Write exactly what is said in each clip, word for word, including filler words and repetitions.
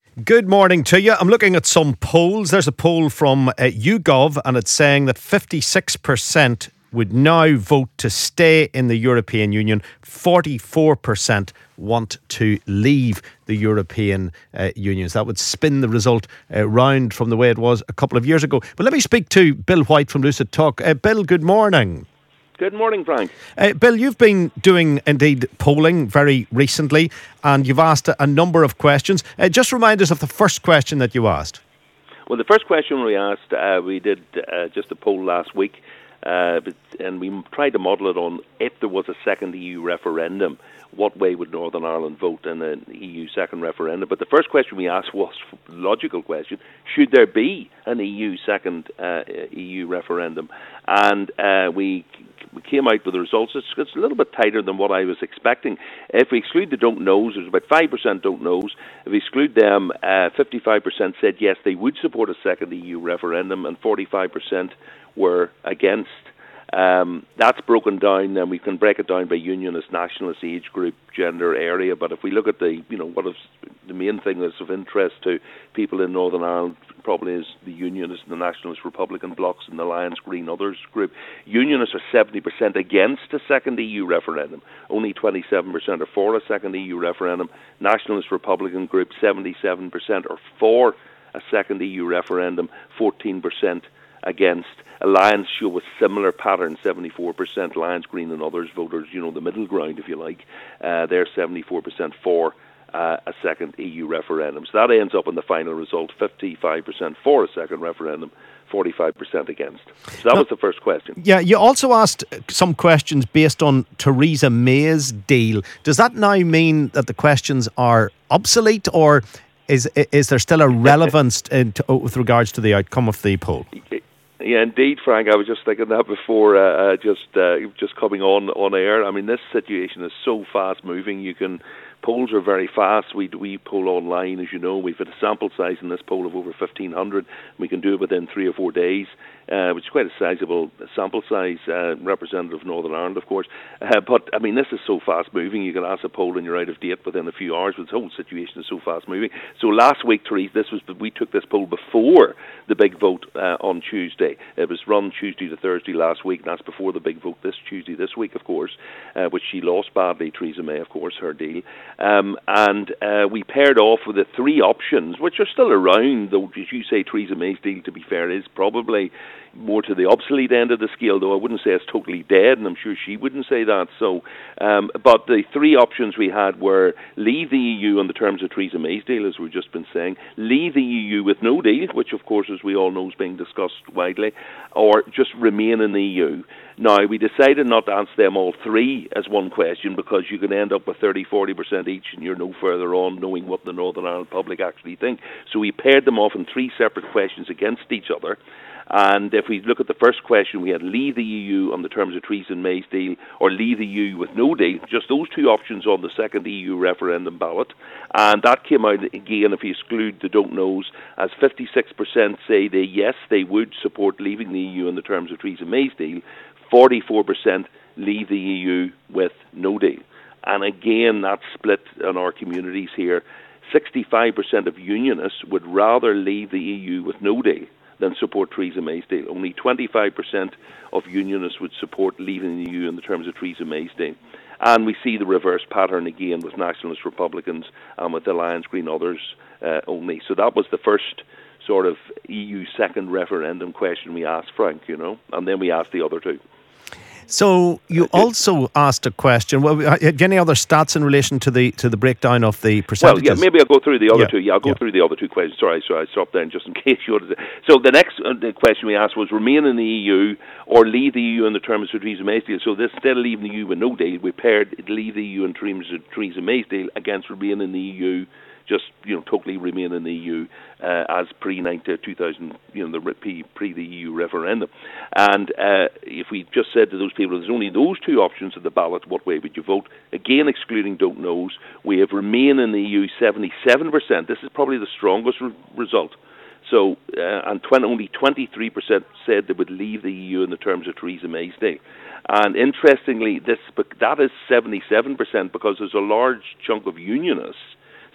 Good morning to you. I'm looking at some polls. There's a poll from uh, YouGov, and it's saying that fifty-six percent would now vote to stay in the European Union. forty-four percent want to leave the European uh, Union. So that would spin the result uh, round from the way it was a couple of years ago. But let me speak to Bill White from Lucid Talk. Uh, Bill, good morning. Good morning, Frank. Uh, Bill, you've been doing, indeed, polling very recently, and you've asked a, a number of questions. Uh, just remind us of the first question that you asked. Well, the first question we asked, uh, we did uh, just a poll last week, uh, but, and we tried to model it on if there was a second E U referendum, what way would Northern Ireland vote in an E U second referendum? But the first question we asked was a logical question: should there be an E U second uh, E U referendum? And uh, we we came out with the results. It's, it's a little bit tighter than what I was expecting. If we exclude the don't knows, there's about five percent don't knows. If we exclude them, uh, fifty-five percent said yes, they would support a second E U referendum, and forty-five percent were against. Um, that's broken down, and we can break it down by unionist, nationalist, age group, gender, area. But if we look at the, you know, what is the main thing that's of interest to people in Northern Ireland, probably is the unionist, the nationalist, Republican blocs, and the Alliance Green Others group. Unionists are seventy percent against a second E U referendum. Only twenty-seven percent are for a second E U referendum. Nationalist, Republican group, seventy-seven percent are for a second E U referendum. fourteen percent against. Alliance show a similar pattern, seventy-four percent. Alliance Green and Others voters, you know, the middle ground, if you like, uh, they're seventy-four percent for uh, a second E U referendum. So that ends up in the final result, fifty-five percent for a second referendum, forty-five percent against. So that now, was the first question. Yeah, you also asked some questions based on Theresa May's deal. Does that now mean that the questions are obsolete, or is is there still a relevance in to, with regards to the outcome of the poll? Yeah, indeed, Frank. I was just thinking that before, uh, just uh, just coming on on air. I mean, this situation is so fast moving. You can polls are very fast. We we poll online, as you know. We've had a sample size in this poll of over fifteen hundred. We can do it within three or four days, uh, which is quite a sizable sample size, uh, representative of Northern Ireland, of course. Uh, but I mean, this is so fast moving. You can ask a poll and you're out of date within a few hours. But the whole situation is so fast moving. So last week, Therese, this was we took this poll before the big vote uh, on Tuesday. It was run Tuesday to Thursday last week, and that's before the big vote this Tuesday this week, of course, uh, which she lost badly, Theresa May, of course, her deal. Um, and uh, we paired off with the three options, which are still around, though, as you say, Theresa May's deal, to be fair, is probably more to the obsolete end of the scale, though I wouldn't say it's totally dead, and I'm sure she wouldn't say that. So, um, but the three options we had were leave the E U on the terms of Theresa May's deal, as we've just been saying, leave the E U with no deal, which of course, as we all know, is being discussed widely, or just remain in the E U. Now, we decided not to answer them all three as one question, because you can end up with thirty, forty percent each, and you're no further on knowing what the Northern Ireland public actually think. So we paired them off in three separate questions against each other. And if we look at the first question, we had leave the E U on the terms of Theresa May's deal, or leave the E U with no deal. Just those two options on the second E U referendum ballot. And that came out again, if you exclude the don't knows, as fifty-six percent say they yes, they would support leaving the E U on the terms of Theresa May's deal. forty-four percent leave the E U with no deal. And again, that split in our communities here. sixty-five percent of unionists would rather leave the E U with no deal than support Theresa May's deal. Only twenty-five percent of unionists would support leaving the E U in the terms of Theresa May's deal. And we see the reverse pattern again with nationalist Republicans and with Alliance Green Others uh, only. So that was the first sort of E U second referendum question we asked, Frank, you know, and then we asked the other two. So you also asked a question. Well, have you any other stats in relation to the to the breakdown of the percentages? Well, yeah, maybe I'll go through the other yeah. two. Yeah, I'll go yeah. through the other two questions. Sorry, so I stopped there just in case you wanted to. So the next uh, the question we asked was remain in the E U or leave the E U in the terms of Theresa May's deal. So this, instead of leaving the E U with no deal, we paired leave the E U in terms of Theresa May's deal against remain in the E U, just, you know, totally remain in the E U uh, as pre two thousand, you know, the pre, pre the E U referendum. And uh, if we just said to those people, there's only those two options at the ballot, what way would you vote? Again, excluding don't knows, we have remain in the E U seventy-seven percent. This is probably the strongest re- result. So, uh, and twenty, only twenty-three percent said they would leave the E U in the terms of Theresa May's deal. And interestingly, this that is seventy-seven percent, because there's a large chunk of unionists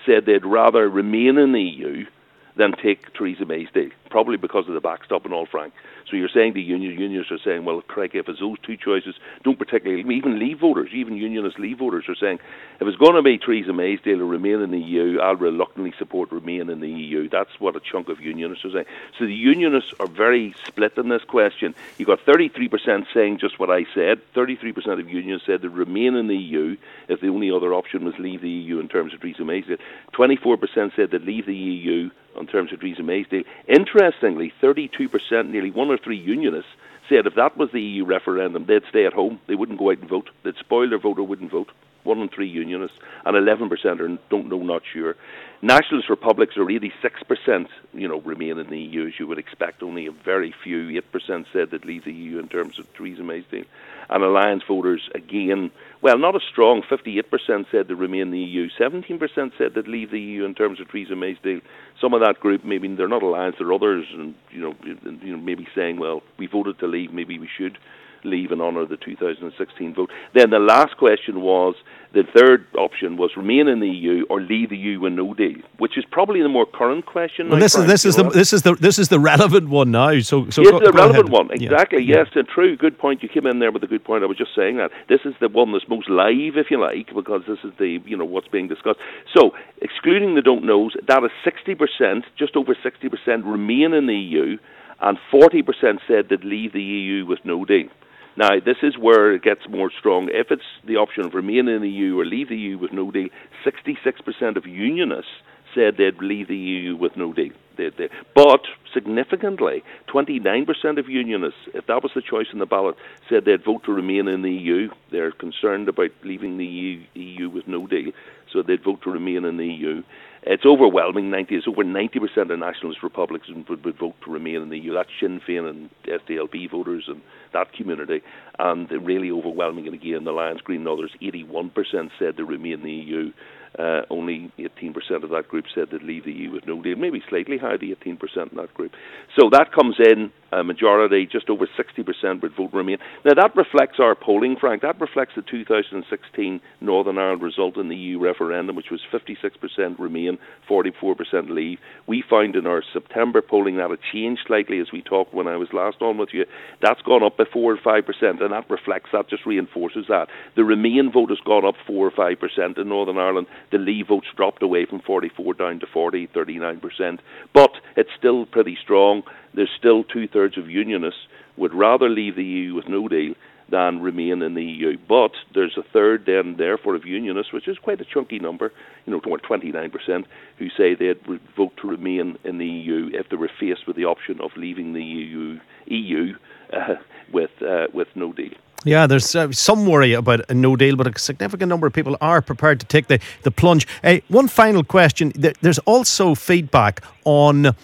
said they'd rather remain in the E U than take Theresa May's deal, probably because of the backstop and all, Frank. So you're saying the union, unionists are saying, well, Craig, if it's those two choices, don't particularly, even Leave voters, even unionist Leave voters are saying, if it's going to be Theresa May's deal to remain in the E U, I'll reluctantly support remain in the E U. That's what a chunk of unionists are saying. So the unionists are very split in this question. You've got thirty-three percent saying just what I said. thirty-three percent of unions said they'd remain in the E U if the only other option was leave the E U in terms of Theresa May's deal. twenty-four percent said they'd leave the E U in terms of Theresa May's deal. Interestingly, thirty-two percent, nearly one or three unionists, said if that was the E U referendum, they'd stay at home. They wouldn't go out and vote. They'd spoil their vote or wouldn't vote. One in three unionists, and eleven percent are don't know, not sure. Nationalist republics are eighty-six percent, you know, remain in the E U as you would expect. Only a very few, eight percent said they'd leave the E U in terms of Theresa May's deal. And Alliance voters, again, well, not as strong. fifty-eight percent said they'd remain in the E U. seventeen percent said they'd leave the E U in terms of Theresa May's deal. Some of that group, maybe they're not Alliance, they're others, and you know, you know, maybe saying, well, we voted to leave, maybe we should leave and honour the two thousand sixteen vote. Then the last question was, the third option was remain in the E U or leave the E U with no deal, which is probably the more current question. Well, this is this is the this is the this is the relevant one now. So, so yes, go, the go relevant ahead. one, exactly. Yeah. Yes, and true. Good point. You came in there with a good point. I was just saying that this is the one that's most live, if you like, because this is the you know what's being discussed. So, excluding the don't knows, that is sixty percent, just over sixty percent remain in the E U, and forty percent said they'd leave the E U with no deal. Now, this is where it gets more strong. If it's the option of remain in the E U or leave the E U with no deal, sixty-six percent of unionists said they'd leave the E U with no deal. They, they, but, significantly, twenty-nine percent of unionists, if that was the choice in the ballot, said they'd vote to remain in the E U. They're concerned about leaving the E U with no deal, so they'd vote to remain in the E U. It's overwhelming. ninety It's over ninety percent of nationalist Republicans would, would vote to remain in the E U. That's Sinn Féin and S D L P voters and that community. And really overwhelming, and again, the Alliance, Green and others, eighty-one percent said to remain in the E U. Uh, only eighteen percent of that group said they'd leave the E U with no deal, maybe slightly higher, the eighteen percent in that group. So that comes in, a majority, just over sixty percent would vote remain. Now that reflects our polling, Frank, that reflects the two thousand sixteen Northern Ireland result in the E U referendum, which was fifty-six percent remain, forty-four percent leave. We found in our September polling that it changed slightly as we talked when I was last on with you. That's gone up by four or five percent, and that reflects, that just reinforces that. The remain vote has gone up four or five percent in Northern Ireland. The leave votes dropped away from forty-four down to forty, thirty-nine percent. But it's still pretty strong. There's still two-thirds of unionists would rather leave the E U with no deal than remain in the E U. But there's a third then, therefore, of unionists, which is quite a chunky number, you know, twenty-nine percent, who say they'd vote to remain in the E U if they were faced with the option of leaving the E U, E U uh, with uh, with no deal. Yeah, there's uh, some worry about a no deal, but a significant number of people are prepared to take the, the plunge. Uh, one final question. There's also feedback on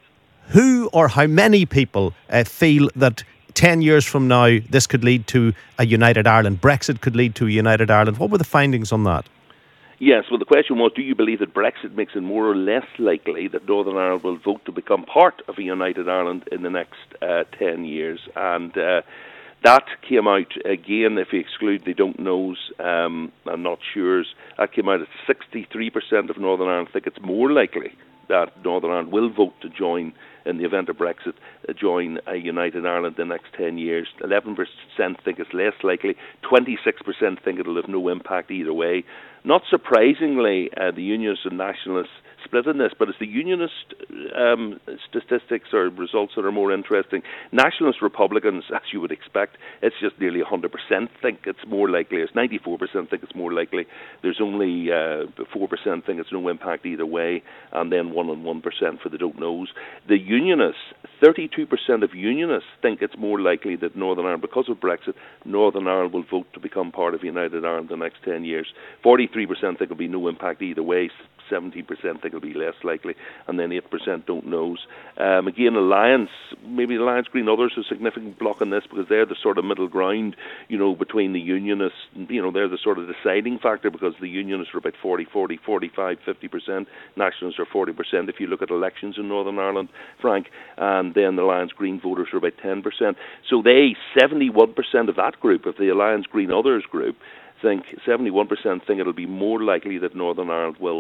who or how many people uh, feel that ten years from now this could lead to a united Ireland. Brexit could lead to a united Ireland. What were the findings on that? Yes, well, the question was, do you believe that Brexit makes it more or less likely that Northern Ireland will vote to become part of a united Ireland in the next uh, ten years? And uh, that came out, again, if you exclude the don't knows um, and not sures, that came out at sixty-three percent of Northern Ireland think it's more likely that Northern Ireland will vote to join, in the event of Brexit, uh, join a united Ireland in the next ten years. eleven percent think it's less likely. twenty-six percent think it'll have no impact either way. Not surprisingly, uh, the Unionists and Nationalists split in this, but it's the Unionist um, statistics or results that are more interesting. Nationalist Republicans, as you would expect, it's just nearly one hundred percent think it's more likely. It's ninety-four percent think it's more likely. There's only uh, four percent think it's no impact either way, and then one and one percent for the don't knows. The Unionists, thirty-two percent of Unionists think it's more likely that Northern Ireland, because of Brexit, Northern Ireland will vote to become part of United Ireland in the next ten years. forty-three percent think it'll be no impact either way. seventy percent think it'll be less likely, and then eight percent don't knows. Um, again, Alliance, maybe Alliance, Green, others, a significant block in this because they're the sort of middle ground, you know, between the Unionists. You know, they're the sort of deciding factor because the Unionists are about forty, forty, forty-five, fifty percent. Nationalists are forty percent if you look at elections in Northern Ireland, Frank, and then the Alliance, Green voters are about ten percent. So they, seventy-one percent of that group, of the Alliance, Green, others group, think seventy-one percent think it'll be more likely that Northern Ireland will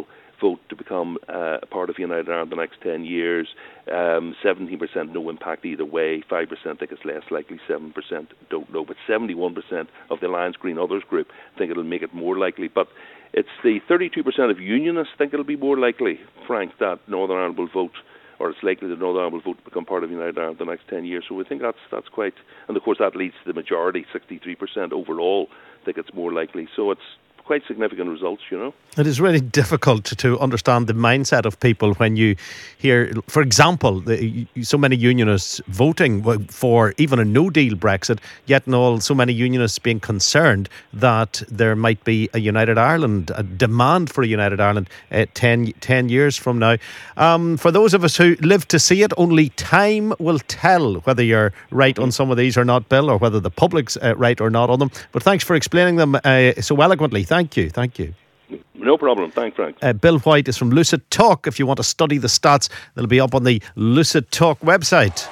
vote to become uh, a part of United Ireland the next ten years. Um, seventeen percent no impact either way, five percent think it's less likely, seven percent don't know, but seventy-one percent of the Alliance Green Others group think it'll make it more likely. But it's the thirty-two percent of Unionists think it'll be more likely, Frank, that Northern Ireland will vote, or it's likely that Northern Ireland will vote to become part of United Ireland the next ten years. So we think that's that's quite, and of course that leads to the majority, sixty-three percent overall think it's more likely. So it's quite significant results, you know. It is really difficult to understand the mindset of people when you hear, for example, the, so many unionists voting for even a no-deal Brexit, yet and all so many unionists being concerned that there might be a United Ireland, a demand for a United Ireland uh, ten, ten years from now. Um, for those of us who live to see it, only time will tell whether you're right on some of these or not, Bill, or whether the public's uh, right or not on them. But thanks for explaining them uh, so eloquently. Thank you. Thank you. No problem. Thanks, Frank. Uh, Bill White is from Lucid Talk. If you want to study the stats, they'll be up on the Lucid Talk website.